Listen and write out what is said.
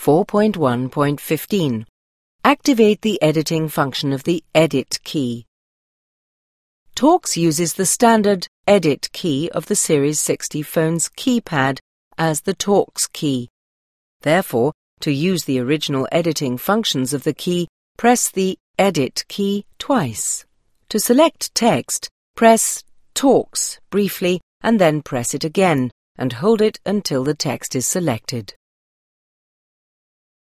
4.1.15. Activate the editing function of the Edit key. Talks uses the standard Edit key of the Series 60 phone's keypad as the Talks key. Therefore, to use the original editing functions of the key, press the Edit key twice. To select text, press Talks briefly and then press it again and hold it until the text is selected.